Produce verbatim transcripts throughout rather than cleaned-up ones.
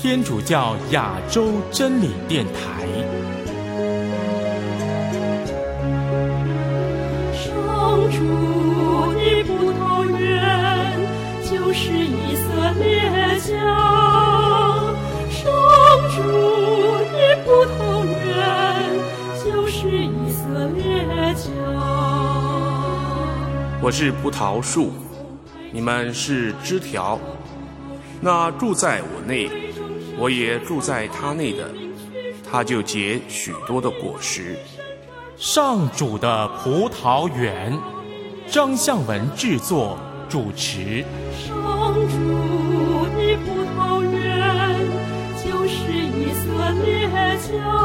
天主教亚洲真理电台。 上主的葡萄园就是以色列家，上主的葡萄园就是以色列家。 我是葡萄树，你们是枝条。那住在我内，我也住在他内的，他就结许多的果实。 上主的葡萄园，张向文制作主持。 上主的葡萄园就是以色列家，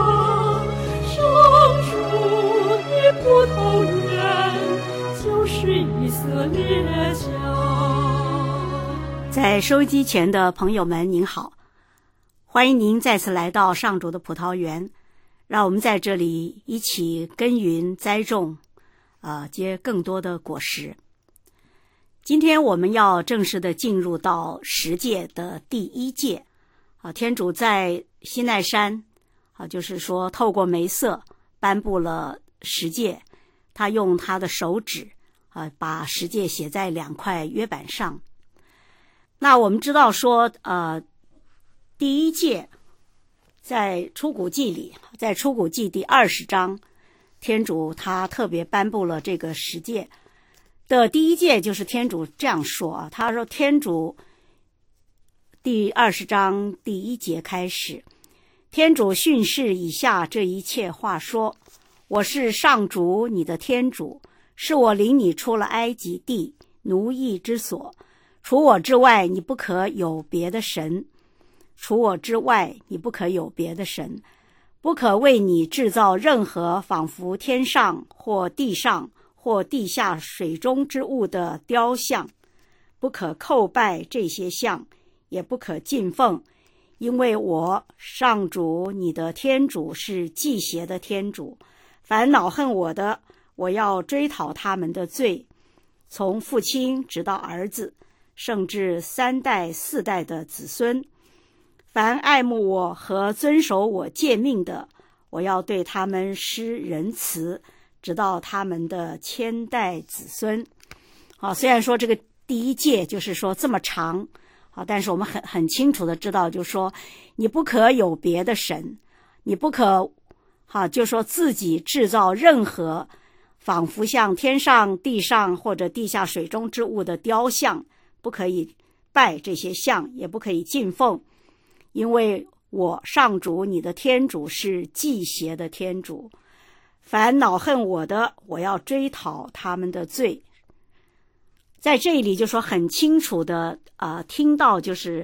上主的葡萄园就是以色列家。 在收音机前的朋友们您好，欢迎您再次来到上主的葡萄园，让我们在这里一起耕耘栽种，呃，结更多的果实。今天我们要正式的进入到十诫的第一诫啊，天主在西奈山啊，就是说透过梅瑟颁布了十诫，他用他的手指啊，把十诫写在两块约板上。那我们知道说，呃，第一诫在出谷记里，在出谷记第二十章，天主他特别颁布了这个十诫的第一诫，就是天主这样说啊，他说天主第二十章第一节开始，天主训示以下这一切话说：我是上主你的天主，是我领你出了埃及地奴役之所。除我之外，你不可有别的神。除我之外，你不可有别的神。不可为你制造任何仿佛天上或地上或地下水中之物的雕像。不可叩拜这些像，也不可敬奉，因为我上主你的天主是忌邪的天主。凡恼恨我的，我要追讨他们的罪，从父亲直到儿子，甚至三代四代的子孙。凡爱慕我和遵守我诫命的，我要对他们施仁慈，直到他们的千代子孙。好，虽然说这个第一诫就是说这么长，好，但是我们很很清楚的知道，就是说你不可有别的神，你不可好，就是说自己制造任何仿佛像天上地上或者地下水中之物的雕像，不可以拜这些像，也不可以敬奉，因为我上主你的天主是忌邪的天主。凡恼恨我的，我要追讨他们的罪。在这里就说很清楚的呃，听到就是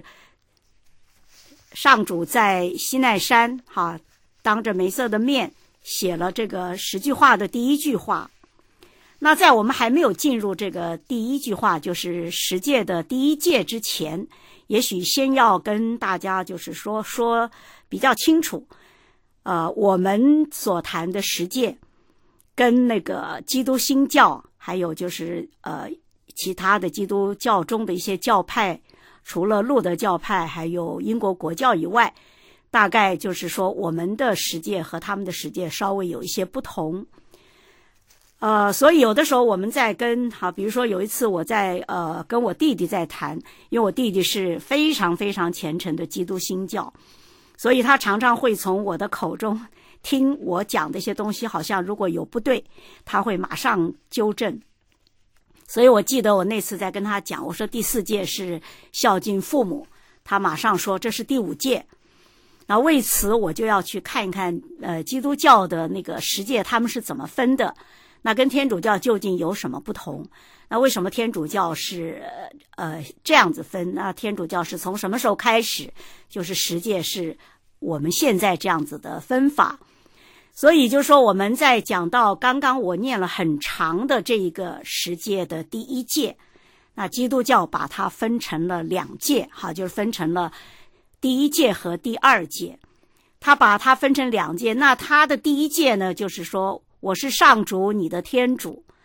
上主在西奈山哈，当着梅瑟的面写了这个十句话的第一句话。那在我们还没有进入这个第一句话，就是十诫的第一诫之前，也许先要跟大家就是说说比较清楚，呃，我们所谈的十诫跟那个基督新教，还有就是呃其他的基督教中的一些教派，除了路德教派还有英国国教以外，大概就是说我们的十诫和他们的十诫稍微有一些不同。呃，所以有的时候我们在跟好，比如说有一次我在呃跟我弟弟在谈，因为我弟弟是非常非常虔诚的基督新教，所以他常常会从我的口中听我讲的一些东西，好像如果有不对，他会马上纠正。所以我记得我那次在跟他讲，我说第四诫是孝敬父母，他马上说这是第五诫。那为此我就要去看一看呃基督教的那个十诫他们是怎么分的，那跟天主教究竟有什么不同？那为什么天主教是呃这样子分？那天主教是从什么时候开始就是十诫是我们现在这样子的分法？所以就是说我们在讲到刚刚我念了很长的这一个十诫的第一诫，那基督教把它分成了两诫，好，就是分成了第一诫和第二诫。他把它分成两诫，那他的第一诫呢，就是说我是上主你的天主，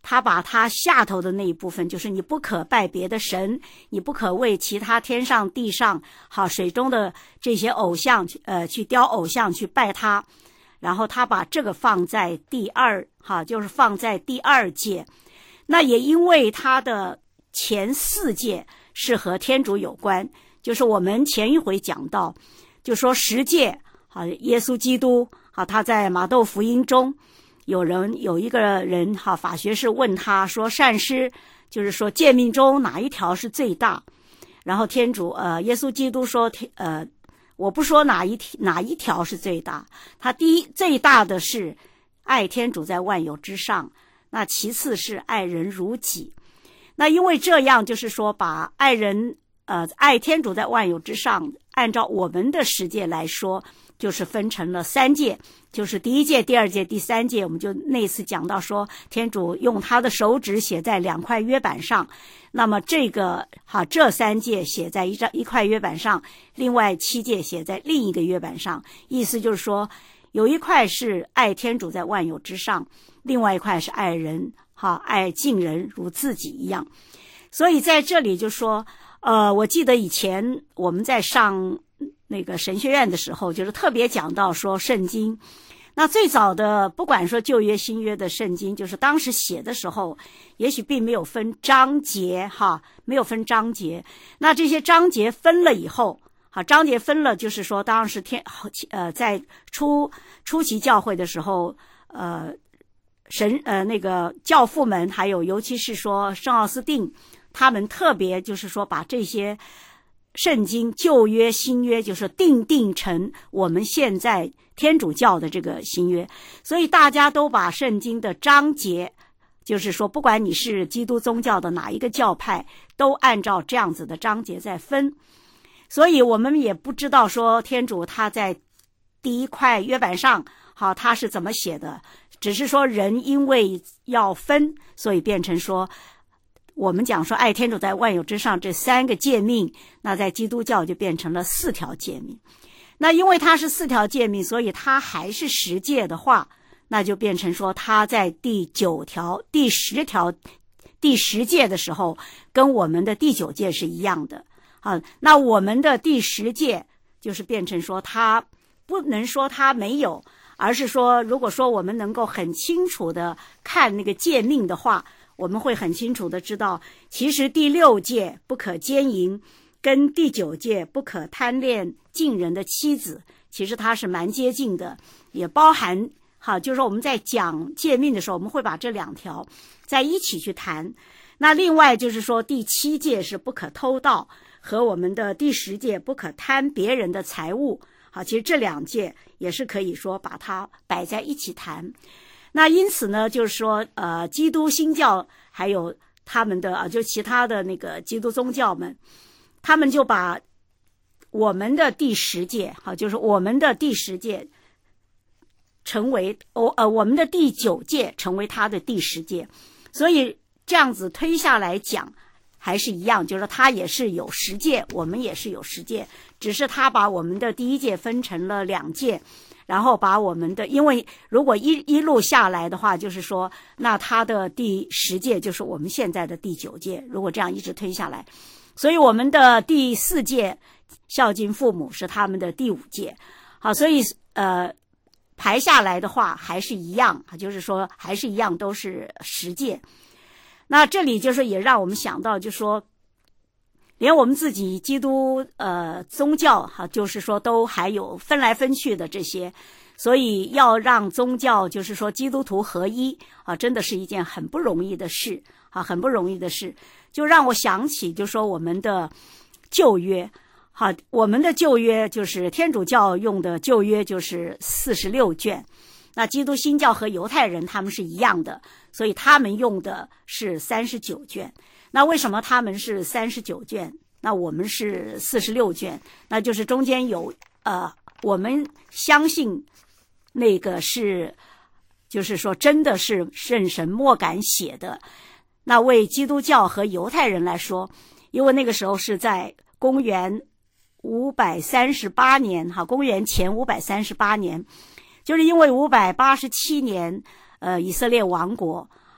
他把他下头的那一部分，就是你不可拜别的神，你不可为其他天上地上好水中的这些偶像呃去雕偶像去拜他，然后他把这个放在第二哈，就是放在第二诫。那也因为他的前四诫是和天主有关，就是我们前一回讲到，就说十诫好，耶稣基督好，他在马窦福音中，有人有一个人哈，法学士问他说，善师，就是说诫命中哪一条是最大？然后天主呃，耶稣基督说，呃，我不说哪一哪一条是最大，他第一最大的是爱天主在万有之上，那其次是爱人如己。那因为这样，就是说把爱人呃爱天主在万有之上，按照我们的十诫来说，就是分成了三诫，就是第一诫、第二诫、第三诫。我们就那次讲到说，天主用他的手指写在两块约板上，那么这个哈这三诫写在一张一块约板上，另外七诫写在另一个约板上。意思就是说，有一块是爱天主在万有之上，另外一块是爱人哈爱近人如自己一样。所以在这里就说，呃，我记得以前我们在上那个神学院的时候，就是特别讲到说圣经。那最早的不管说旧约新约的圣经，就是当时写的时候也许并没有分章节哈，没有分章节。那这些章节分了以后，好，章节分了，就是说当时天呃在初初期教会的时候，呃神呃那个教父们，还有尤其是说圣奥斯定，他们特别就是说把这些圣经旧约新约就是定定成我们现在天主教的这个新约，所以大家都把圣经的章节，就是说不管你是基督宗教的哪一个教派，都按照这样子的章节在分。所以我们也不知道说天主他在第一块约板上好他是怎么写的，只是说人因为要分，所以变成说我们讲说爱天主在万有之上这三个诫命，那在基督教就变成了四条诫命。那因为它是四条诫命，所以它还是十诫的话，那就变成说它在第九条、第十条、第十诫的时候，跟我们的第九诫是一样的。啊，那我们的第十诫就是变成说它不能说它没有，而是说如果说我们能够很清楚的看那个诫命的话，我们会很清楚的知道，其实第六诫不可奸淫，跟第九诫不可贪恋近人的妻子，其实它是蛮接近的，也包含好，就是说我们在讲诫命的时候，我们会把这两条在一起去谈。那另外就是说第七诫是不可偷盗，和我们的第十诫不可贪别人的财物，好，其实这两诫也是可以说把它摆在一起谈。那因此呢，就是说，呃，基督新教还有他们的啊，就其他的那个基督宗教们，他们就把我们的第十诫，好，就是我们的第十诫成为我呃我们的第九诫成为他的第十诫，所以这样子推下来讲，还是一样，就是说他也是有十诫，我们也是有十诫，只是他把我们的第一诫分成了两诫。然后把我们的，因为如果一一路下来的话，就是说，那他的第十诫就是我们现在的第九诫。如果这样一直推下来，所以我们的第四诫孝敬父母是他们的第五诫。好，所以呃排下来的话还是一样，就是说还是一样都是十诫。那这里就是也让我们想到，就是说，连我们自己基督呃宗教哈，就是说都还有分来分去的这些，所以要让宗教就是说基督徒合一啊，真的是一件很不容易的事啊，很不容易的事。就让我想起，就说我们的旧约，好，我们的旧约就是天主教用的旧约就是四十六卷，那基督新教和犹太人他们是一样的，所以他们用的是三十九卷。那为什么他们是三十九卷，那我们是四十六卷？那就是中间有呃，我们相信那个是，就是说真的是圣神默感写的。那为基督教和犹太人来说，因为那个时候是在公元五百三十八年，哈，公元前五百三十八年，就是因为五百八十七年，呃，以色列亡国。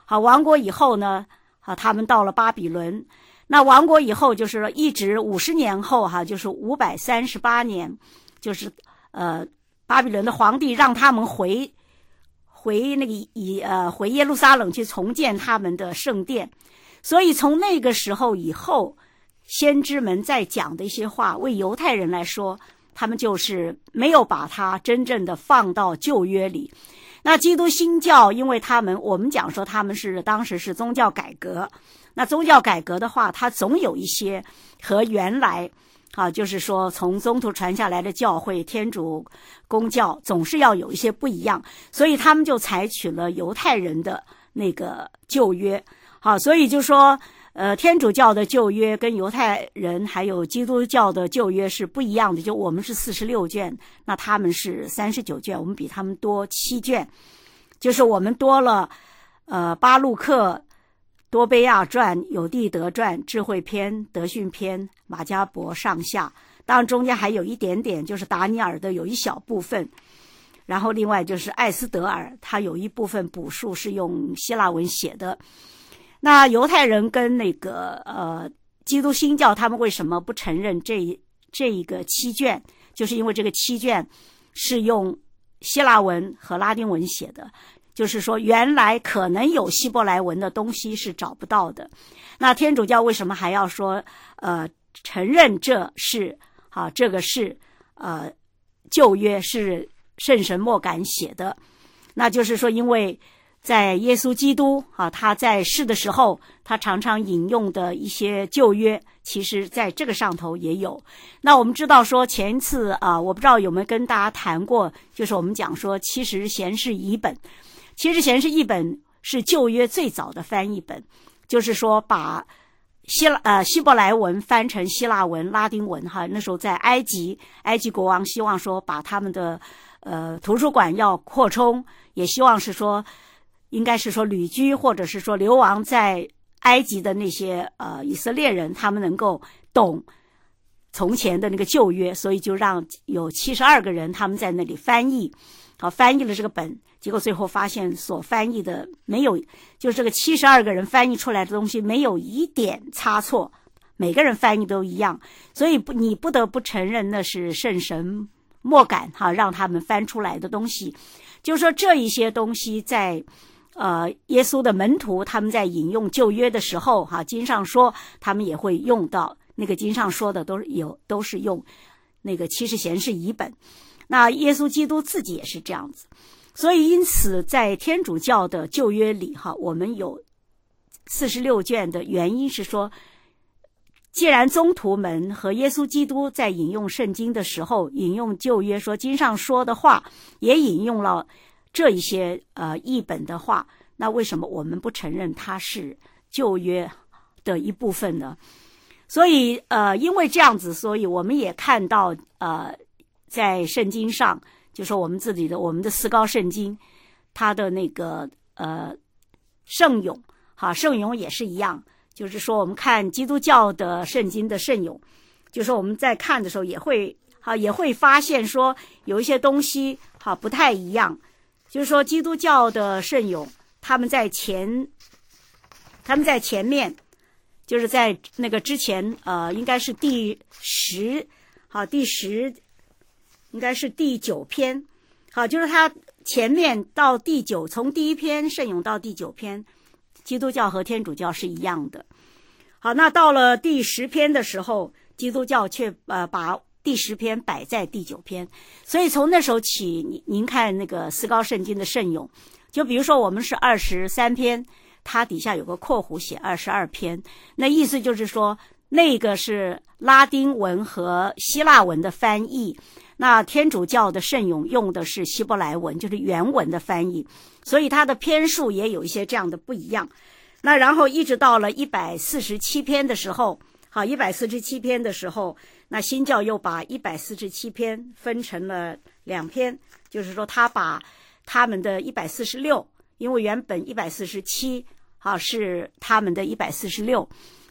好，亡国以后呢，好，他们到了巴比伦。那亡国以后，就是说一直五十年后哈，就是五百三十八年，就是呃，巴比伦的皇帝让他们回回那个以呃回耶路撒冷去重建他们的圣殿。所以从那个时候以后，先知们在讲的一些话，为犹太人来说，他们就是没有把它真正的放到旧约里。那基督新教，因为他们我们讲说他们是当时是宗教改革，那宗教改革的话，它总有一些和原来啊，就是说从宗徒传下来的教会天主公教总是要有一些不一样，所以他们就采取了犹太人的那个旧约。好，所以就说呃，天主教的旧约跟犹太人还有基督教的旧约是不一样的，就我们是四十六卷，那他们是三十九卷，我们比他们多七卷，就是我们多了呃巴路克、多贝亚传、有地德传、智慧篇、德训篇、马加伯上下，当然中间还有一点点就是达尼尔的有一小部分，然后另外就是艾斯德尔，他有一部分补述是用希腊文写的。那犹太人跟那个呃基督新教，他们为什么不承认这这一个七卷？就是因为这个七卷是用希腊文和拉丁文写的，就是说原来可能有希伯来文的东西是找不到的。那天主教为什么还要说呃承认这是啊这个是呃旧约是圣神默感写的？那就是说因为在耶稣基督啊，他在世的时候，他常常引用的一些旧约，其实在这个上头也有。那我们知道说前一次啊，我不知道有没有跟大家谈过，就是我们讲说七十贤士译本。七十贤士译本是旧约最早的翻译本，就是说把希腊呃希伯来文翻成希腊文、拉丁文哈。那时候在埃及，埃及国王希望说把他们的呃图书馆要扩充，也希望是说。应该是说旅居或者是说流亡在埃及的那些呃以色列人，他们能够懂从前的那个旧约，所以就让有七十二个人他们在那里翻译，好翻译了这个本，结果最后发现所翻译的没有，就是这个七十二个人翻译出来的东西没有一点差错，每个人翻译都一样，所以不你不得不承认那是圣神默感哈让他们翻出来的东西，就是说这一些东西在。呃，耶稣的门徒他们在引用旧约的时候，哈，经上说他们也会用到那个经上说的都是有都是用那个七十贤士译本。那耶稣基督自己也是这样子，所以因此在天主教的旧约里，哈，我们有四十六卷的原因是说，既然宗徒们和耶稣基督在引用圣经的时候，引用旧约说经上说的话，也引用了。这一些呃译本的话，那为什么我们不承认它是旧约的一部分呢？所以呃，因为这样子，所以我们也看到呃，在圣经上，就说我们自己的我们的思高圣经，它的那个呃圣咏，哈，圣咏也是一样，就是说我们看基督教的圣经的圣咏，就是说我们在看的时候也会哈也会发现说有一些东西哈不太一样。就是说，基督教的圣咏，他们在前，他们在前面，就是在那个之前，呃，应该是第十，好，第十，应该是第九篇，好，就是他前面到第九，从第一篇圣咏到第九篇，基督教和天主教是一样的。好，那到了第十篇的时候，基督教却呃把。第十篇摆在第九篇，所以从那时候起，您您看那个思高圣经的圣咏，就比如说我们是二十三篇，它底下有个括弧写二十二篇，那意思就是说那个是拉丁文和希腊文的翻译，那天主教的圣咏用的是希伯来文，就是原文的翻译，所以它的篇数也有一些这样的不一样。那然后一直到了一百四十七篇的时候，好，一百四十七篇的时候，那新教又把一百四十七篇分成了两篇，就是说他把他们的一百四十六，因为原本一百四十七啊是他们的一百四十六，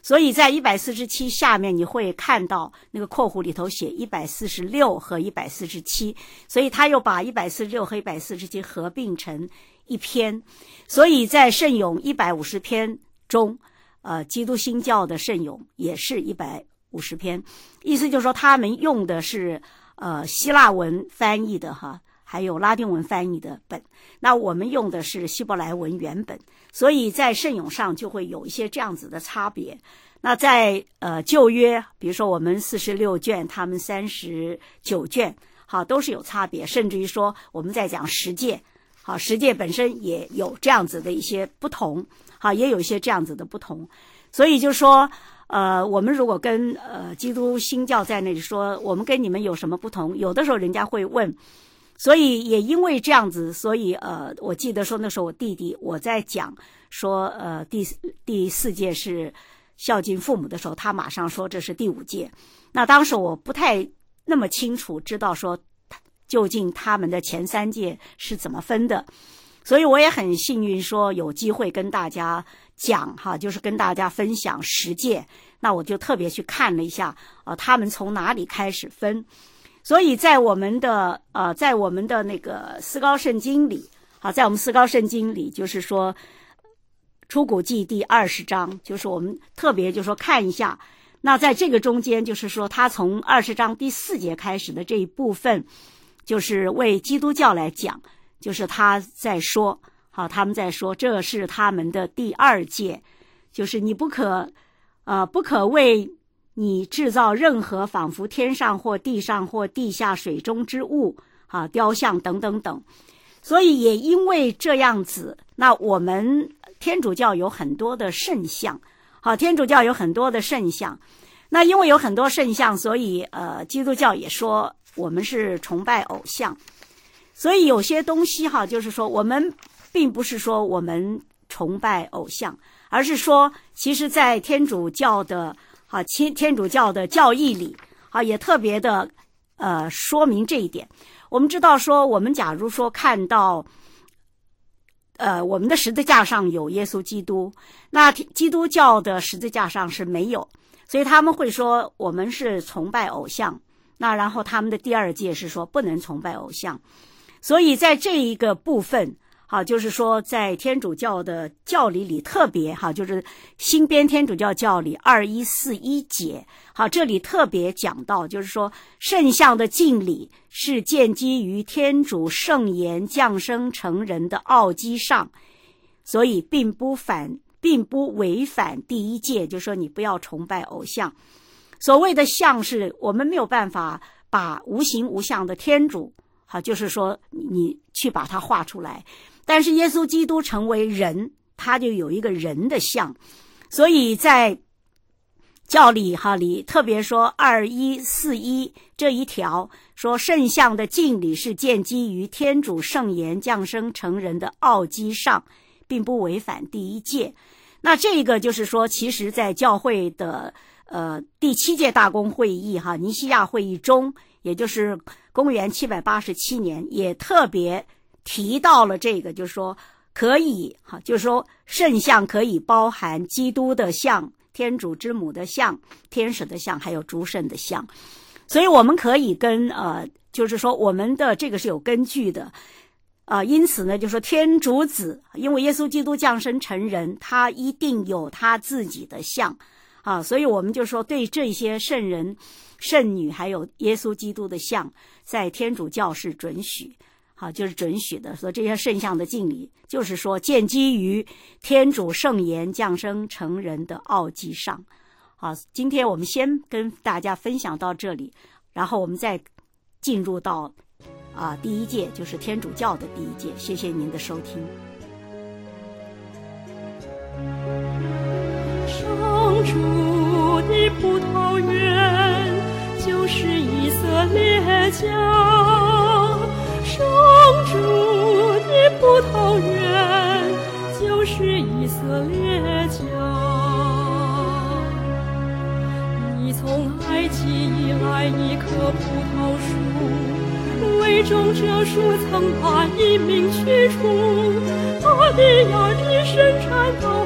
所以在一百四十七下面你会看到那个括弧里头写一百四十六和一百四十七，所以他又把一百四十六和一百四十七合并成一篇。所以在圣咏一百五十篇中，呃，基督新教的圣咏也是一百五十篇，意思就是说他们用的是呃希腊文翻译的哈，还有拉丁文翻译的本，那我们用的是希伯来文原本，所以在圣咏上就会有一些这样子的差别。那在呃旧约，比如说我们四十六卷，他们三十九卷，好，都是有差别，甚至于说我们在讲十诫，好，十诫本身也有这样子的一些不同，好，也有一些这样子的不同。所以就说呃，我们如果跟呃基督新教在那里说我们跟你们有什么不同，有的时候人家会问，所以也因为这样子，所以呃，我记得说那时候我弟弟我在讲说呃第第四届是孝敬父母的时候，他马上说这是第五届。那当时我不太那么清楚知道说究竟他们的前三届是怎么分的，所以我也很幸运说有机会跟大家讲哈，就是跟大家分享十届。那我就特别去看了一下呃他们从哪里开始分。所以在我们的呃在我们的那个思高圣经里，好，在我们思高圣经里就是说出谷记第二十章，就是我们特别就是说看一下，那在这个中间就是说他从二十章第四节开始的这一部分，就是为基督教来讲，就是他在说，好，他们在说这是他们的第二诫，就是你不可呃不可为你制造任何仿佛天上或地上或地下水中之物啊，雕像等等等。所以也因为这样子，那我们天主教有很多的圣像，好，天主教有很多的圣像。那因为有很多圣像，所以呃，基督教也说我们是崇拜偶像。所以有些东西哈，就是说我们并不是说我们崇拜偶像，而是说其实在天主教的啊，天天主教的教义里啊，也特别的呃说明这一点。我们知道说，我们假如说看到呃我们的十字架上有耶稣基督，那基督教的十字架上是没有，所以他们会说我们是崇拜偶像。那然后他们的第二诫是说不能崇拜偶像。所以在这一个部分好，就是说在天主教的教理里特别好，就是新编天主教教理二一四一节，好，这里特别讲到，就是说圣像的敬礼是建基于天主圣言降生成人的奥基上，所以并不反并不违反第一诫，就是说你不要崇拜偶像。所谓的像是我们没有办法把无形无相的天主好，就是说你去把它画出来，但是耶稣基督成为人，他就有一个人的像。所以在教理哈里特别说二一四一这一条说圣像的敬礼是建基于天主圣言降生成人的奥基上，并不违反第一诫。那这个就是说其实在教会的呃第七届大公会议哈尼西亚会议中，也就是公元七百八十七年，也特别提到了这个，就是说可以哈，就是说圣像可以包含基督的像、天主之母的像、天使的像，还有诸圣的像。所以我们可以跟呃，就是说我们的这个是有根据的。呃，因此呢，就是说天主子，因为耶稣基督降生成人，他一定有他自己的像啊，所以我们就说对这些圣人、圣女还有耶稣基督的像，在天主教是准许，好，就是准许的。所以这些圣像的敬礼，就是说建基于天主圣言降生成人的奥基上。好，今天我们先跟大家分享到这里，然后我们再进入到啊，第一届就是天主教的第一届。谢谢您的收听。 上主的葡萄园就是以色列家，上主的葡萄园就是以色列家。你从埃及以来一棵葡萄树，为种这树曾把一名驱除，它的芽子生产到